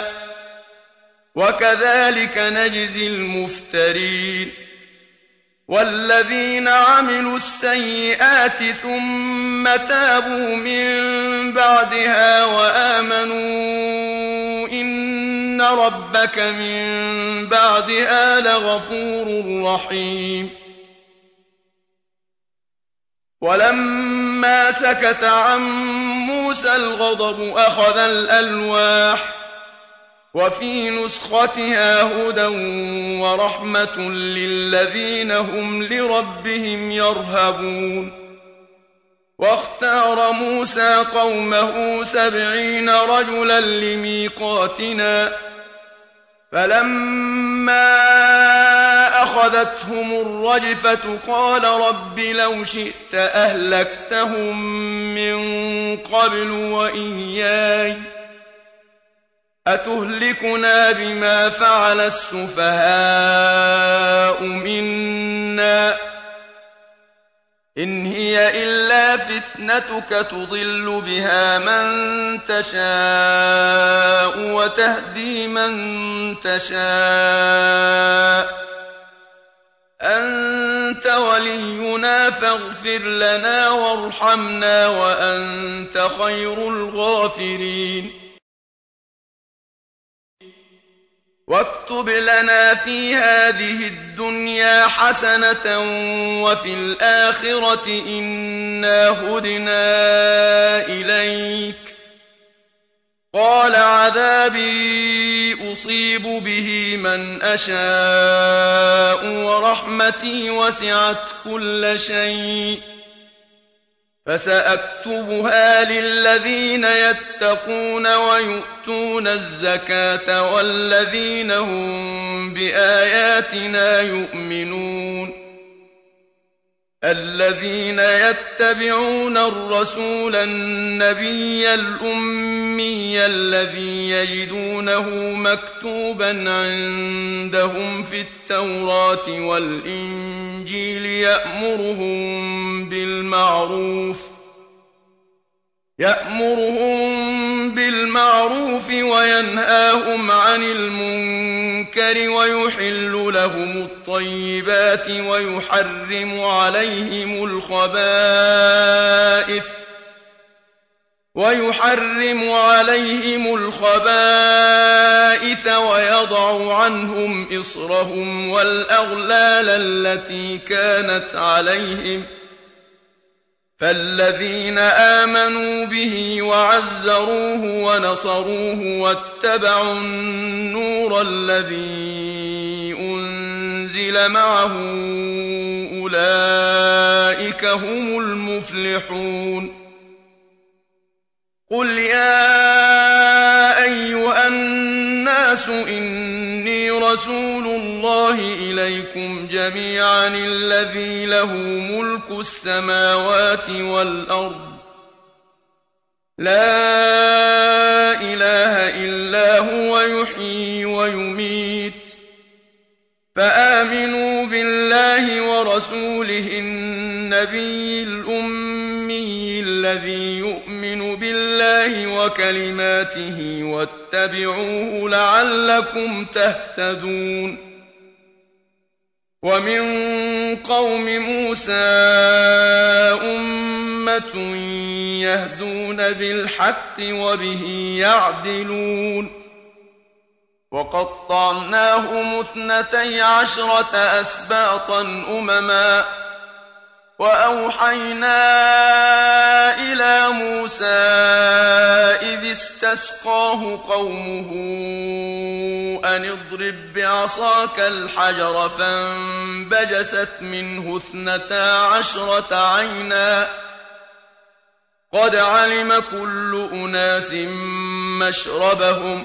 وكذلك نجزي المفترين والذين عملوا السيئات ثم تابوا من بعدها وآمنوا إن ربك من بعدها لغفور رحيم ولما سكت عن موسى الغضب أخذ الألواح وفي نسختها هدى ورحمة للذين هم لربهم يرهبون واختار موسى قومه سبعين رجلا لميقاتنا فلما أخذتهم الرجفة قال رب لو شئت أهلكتهم من قبل وإياي أتهلكنا بما فعل السفهاء منا إن هي إلا فتنتك تضل بها من تشاء وتهدي من تشاء أنت ولينا فاغفر لنا وارحمنا وأنت خير الغافرين واكتب لنا في هذه الدنيا حسنة وفي الآخرة إنا هدنا إليك قال عذابي أصيب به من أشاء ورحمتي وسعت كل شيء فسأكتبها للذين يتقون ويؤتون الزكاة والذين هم بآياتنا يؤمنون الذين يتبعون الرسول النبي الأمي الذي يجدونه مكتوبا عندهم في التوراة والإنجيل يأمرهم بالمعروف يأمرهم بالمعروف وينهاهم عن المنكر ويحل لهم الطيبات ويحرم عليهم الخبائث ويحرم عليهم الخبائث ويضع عنهم إصرهم والأغلال التي كانت عليهم فالذين آمنوا به وعزروه ونصروه واتبعوا النور الذي أنزل معه أولئك هم المفلحون قل يا أيها الناس إني رسول الله إليكم جميعا الذي له ملك السماوات والأرض لا إله إلا هو يحيي ويميت فآمنوا بالله ورسوله النبي الأمي الذي يؤمن بالله وكلماته واتبعوه لعلكم تهتدون ومن قوم موسى أمة يهدون بالحق وبه يعدلون وقطعناهم اثنتي عشرة أسباطا أمما وأوحينا إلى موسى إذ استسقاه قومه أن اضرب بعصاك الحجر فانبجست منه اثنتا عشرة عينا قد علم كل أناس مشربهم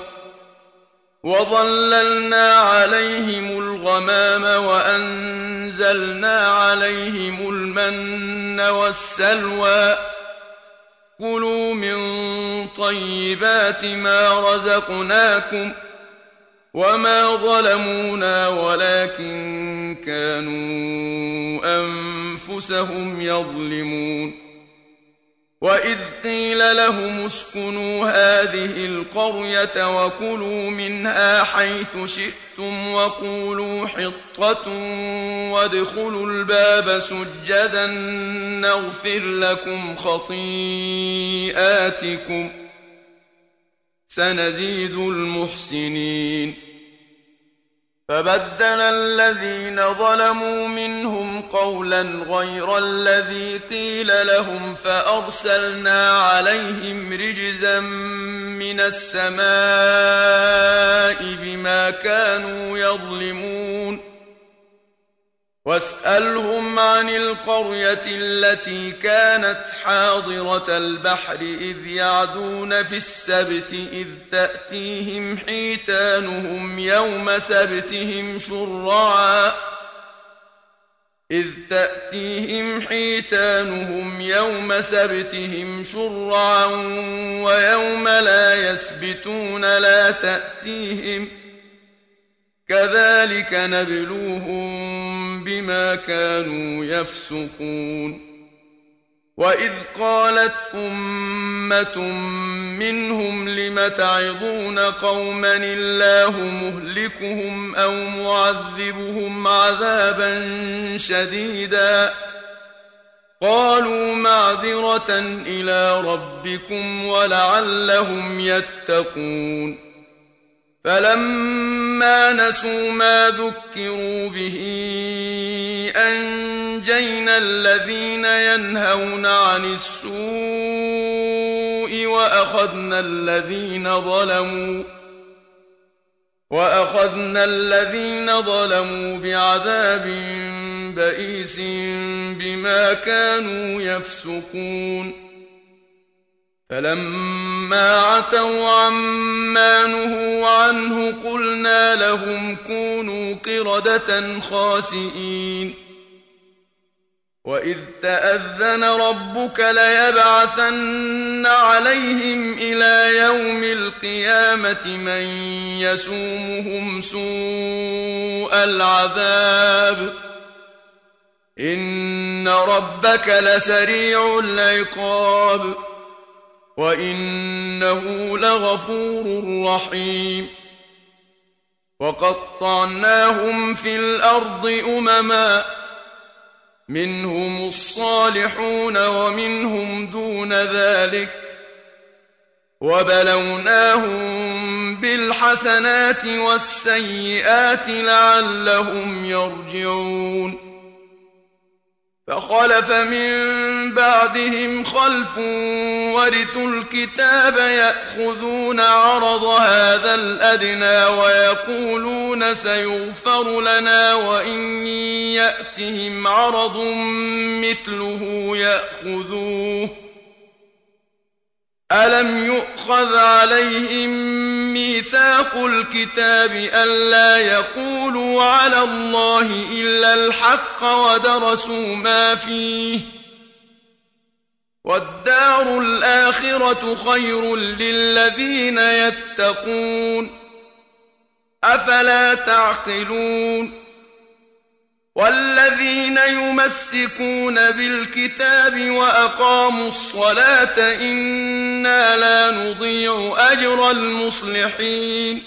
وظللنا عليهم الغمام وأنزلنا عليهم المن والسلوى كلوا من طيبات ما رزقناكم وما ظلمونا ولكن كانوا أنفسهم يظلمون وإذ قيل لهم اسكنوا هذه القرية وكلوا منها حيث شئتم وقولوا حطة وادخلوا الباب سجدا نغفر لكم خطيئاتكم سنزيد المحسنين فبدل الذين ظلموا منهم قولا غير الذي قيل لهم فأرسلنا عليهم رجزا من السماء بما كانوا يظلمون واسألهم عن القرية التي كانت حاضرة البحر إذ يعدون في السبت إذ تأتيهم حيتانهم يوم سبتهم شرعا إذ تأتيهم حيتانهم يوم سبتهم شرعا ويوم لا يسبتون لا تأتيهم كذلك نبلوهم بما كانوا يفسقون وإذ قالت أمة منهم لم تعظون قوما الله مهلكهم أو معذبهم عذابا شديدا قالوا معذرة إلى ربكم ولعلهم يتقون فلما نسوا ما ذكروا به أنجينا الذين ينهون عن السوء وأخذنا الذين ظلموا وأخذنا الذين ظلموا بعذاب بئيس بما كانوا يفسقون فلما عتوا عما نهوا عنه قلنا لهم كونوا قردة خاسئين وإذ تأذن ربك ليبعثن عليهم إلى يوم القيامة من يسومهم سوء العذاب إن ربك لسريع العقاب وإنه لغفور رحيم وقطعناهم في الأرض أمما منهم الصالحون ومنهم دون ذلك وبلوناهم بالحسنات والسيئات لعلهم يرجعون فخلف من بعدهم خلف ورثوا الكتاب يأخذون عرض هذا الأدنى ويقولون سيغفر لنا وإن يأتهم عرض مثله يأخذوه ألم يؤخذ عليهم ميثاق الكتاب ألا يقولوا على الله إلا الحق ودرسوا ما فيه والدار الآخرة خير للذين يتقون أفلا تعقلون والذين يمسكون بالكتاب وأقاموا الصلاة إنا لا نضيع أجر المصلحين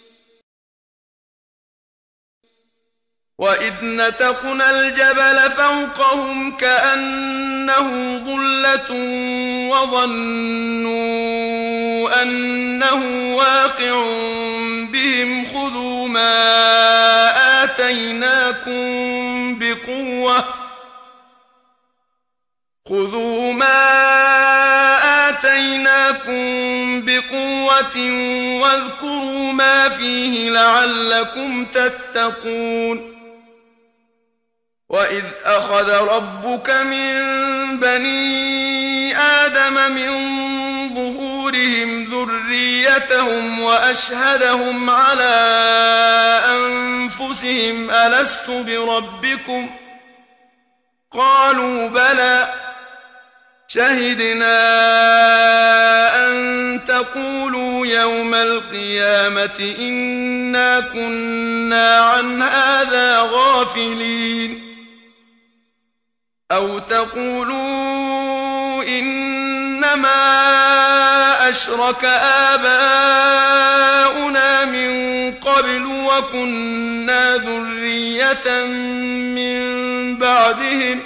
وإذ نتقنا الجبل فوقهم كأنه ظلة وظنوا أنه واقع بهم خذوا ما آتيناكم بقوة خذوا ما آتيناكم بقوة واذكروا ما فيه لعلكم تتقون وإذ أخذ ربك من بني آدم من ظهورهم ذريتهم وأشهدهم على أنفسهم ألست بربكم قالوا بلى شهدنا أن تقولوا يوم القيامة إنا كنا عن هذا غافلين أو تقولوا إنما أشرك آباؤنا من قبل وكنا ذرية من بعدهم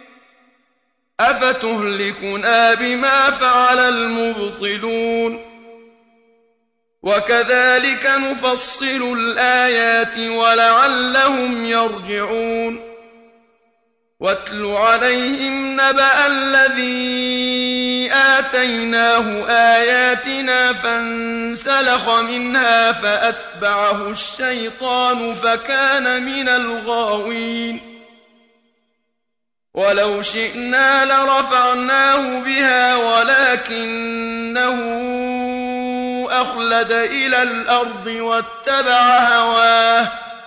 أفتهلكنا بما فعل المبطلون وكذلك نفصل الآيات ولعلهم يرجعون واتل عليهم نبأ الذي آتيناه آياتنا فانسلخ منها فأتبعه الشيطان فكان من الغاوين ولو شئنا لرفعناه بها ولكنه أخلد إلى الأرض واتبع هواه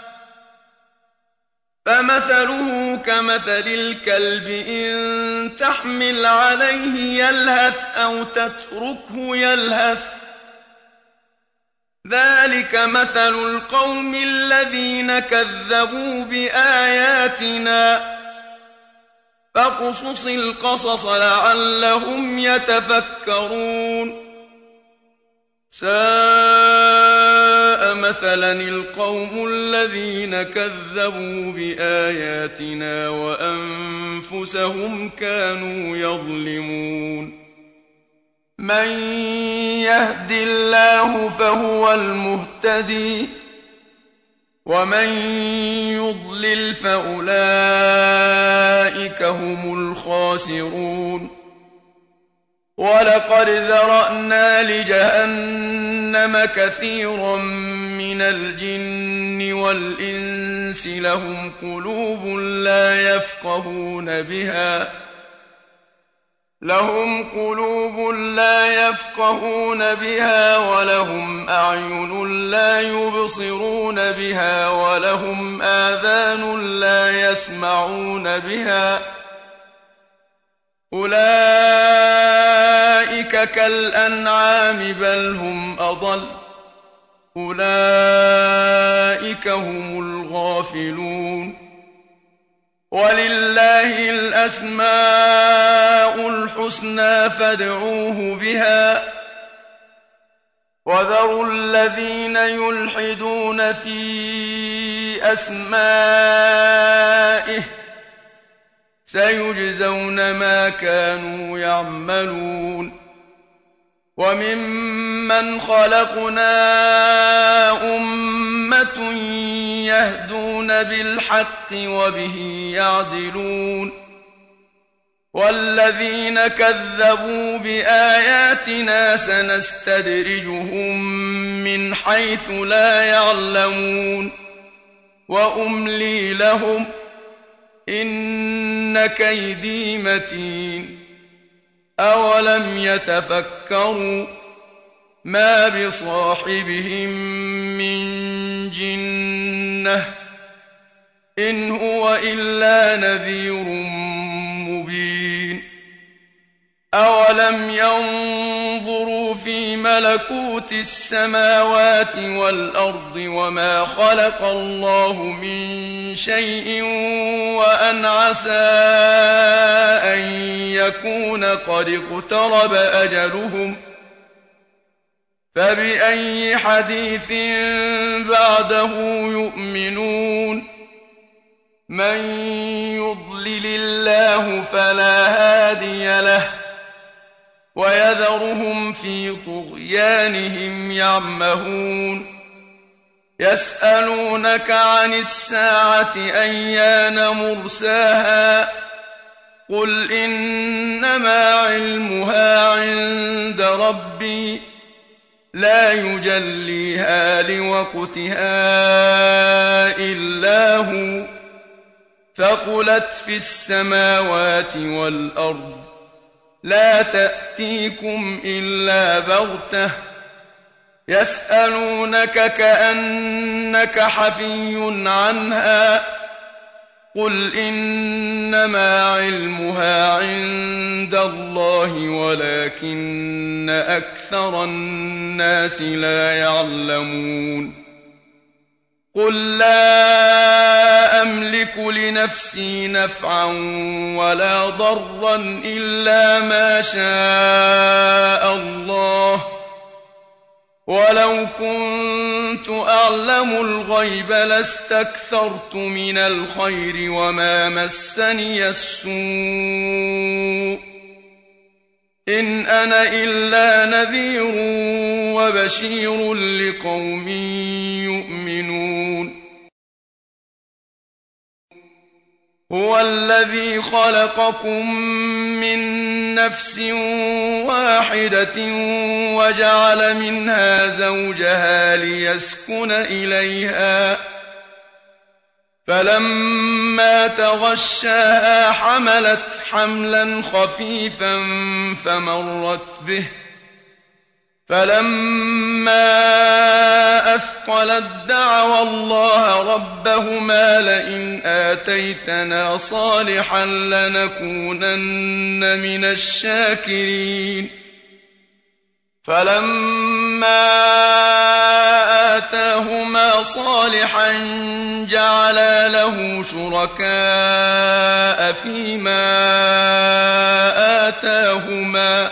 فمثله كمثل الكلب إن تحمل عليه يلهث أو تتركه يلهث ذلك مثل القوم الذين كذبوا بآياتنا فاقصص القصص لعلهم يتفكرون ساء مثلا القوم الذين كذبوا بآياتنا وأنفسهم كانوا يظلمون من يهد الله فهو المهتدي ومن يضلل فأولئك هم الخاسرون ولقد ذرأنا لجهنم كثيرا من الجن والإنس لهم قلوب لا يفقهون بها لهم قلوب لا يفقهون بها ولهم أعين لا يبصرون بها ولهم آذان لا يسمعون بها أولئك كالأنعام بل هم أضل أولئك هم الغافلون ولله الأسماء الحسنى فادعوه بها وذروا الذين يلحدون في أسمائه سيجزون ما كانوا يعملون وممن خلقنا أمة يهدون بالحق وبه يعدلون والذين كذبوا بآياتنا سنستدرجهم من حيث لا يعلمون وأملي لهم إن كيدي متين أولم يتفكروا ما بصاحبهم من جنة إن هو إلا نذير مبين أولم ينظروا في ملكوت السماوات والأرض وما خلق الله من شيء وأن عسى أن يكون قد اقترب أجلهم فبأي حديث بعده يؤمنون من يضلل الله فلا هادي له ويذرهم في طغيانهم يعمهون يسألونك عن الساعة أيان مرساها قل إنما علمها عند ربي لا يجليها لوقتها إلا هو ثقلت في السماوات والأرض لا تأتيكم إلا بغتة يسألونك كأنك حفي عنها قل إنما علمها عند الله ولكن أكثر الناس لا يعلمون قل لا أملك لنفسي نفعا ولا ضرا إلا ما شاء الله ولو كنت أعلم الغيب لاستكثرت من الخير وما مسني السوء إن أنا إلا نذير وبشير لقوم يؤمنون هو الذي خلقكم من نفس واحدة وجعل منها زوجها ليسكن إليها فلما تغشاها حملت حملا خفيفا فمرت به فلما أثقلت دعوا الله ربهما لئن آتيتنا صالحا لنكونن من الشاكرين فلما آتاهما صالحا جعلا له شركاء فيما آتاهما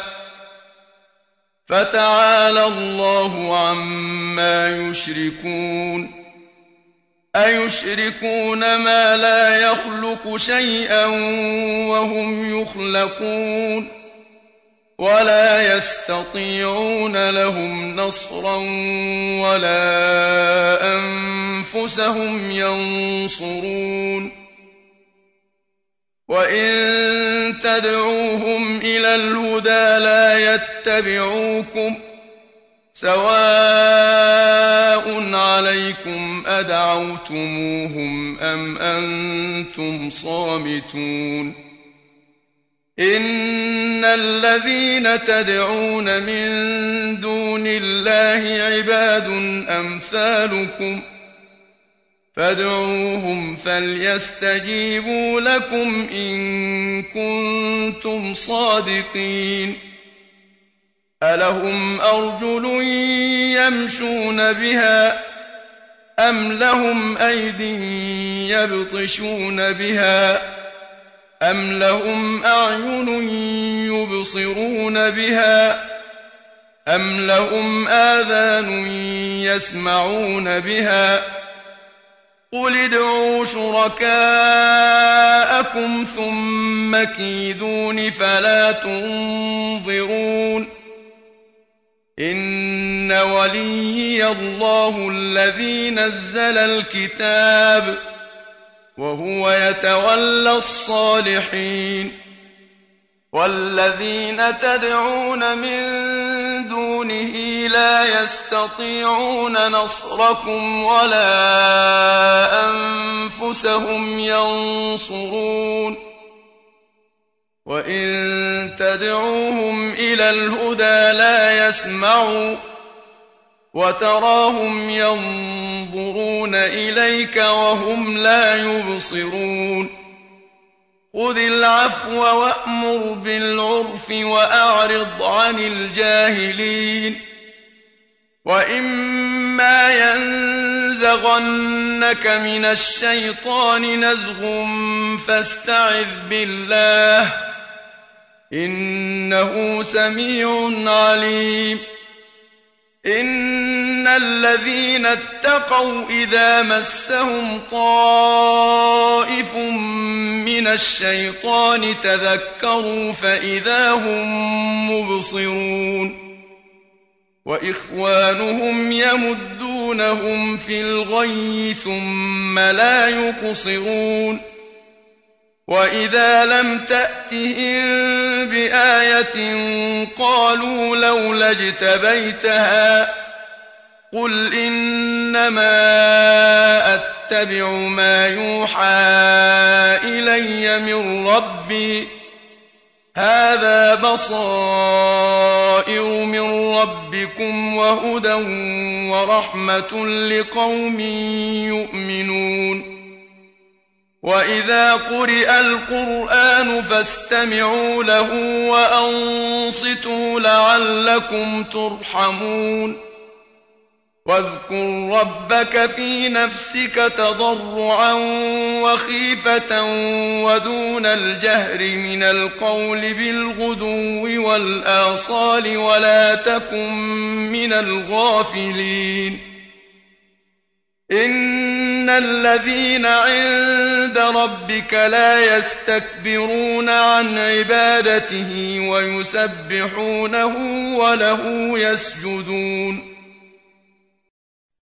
فتعالى الله عما يشركون أيشركون ما لا يخلق شيئا وهم يخلقون ولا يستطيعون لهم نصرا ولا أنفسهم ينصرون وإن تدعوهم إلى الهدى لا يتبعوكم سواء عليكم أدعوتموهم أم أنتم صامتون إن الذين تدعون من دون الله عباد أمثالكم فادعوهم فليستجيبوا لكم إن كنتم صادقين ألهم أرجل يمشون بها أم لهم أيد يبطشون بها أم لهم أعين يبصرون بها أم لهم آذان يسمعون بها قل ادعوا شركاءكم ثم كيدون فلا تنظرون إن وليي الله الذي نزل الكتاب وهو يتولى الصالحين والذين تدعون من دونه لا يستطيعون نصركم ولا أنفسهم ينصرون وإن تدعوهم إلى الهدى لا يسمعوا وتراهم ينظرون إليك وهم لا يبصرون خذ العفو وأمر بالعرف وأعرض عن الجاهلين وإما ينزغنك من الشيطان نزغ فاستعذ بالله إنه سميع عليم إن الذين اتقوا إذا مسهم طائف من الشيطان تذكروا فإذا هم مبصرون وإخوانهم يمدونهم في الغي ثم لا يقصرون وإذا لم تأتهم بآية قالوا لولا اجتبيتها قل إنما أتبع ما يوحى إلي من ربي هذا بصائر من ربكم وهدى ورحمة لقوم يؤمنون وإذا قرئ القرآن فاستمعوا له وأنصتوا لعلكم ترحمون واذكر ربك في نفسك تضرعا وخيفة ودون الجهر من القول بالغدو والآصال ولا تكن من الغافلين إن الذين عند ربك لا يستكبرون عن عبادته ويسبحونه وله يسجدون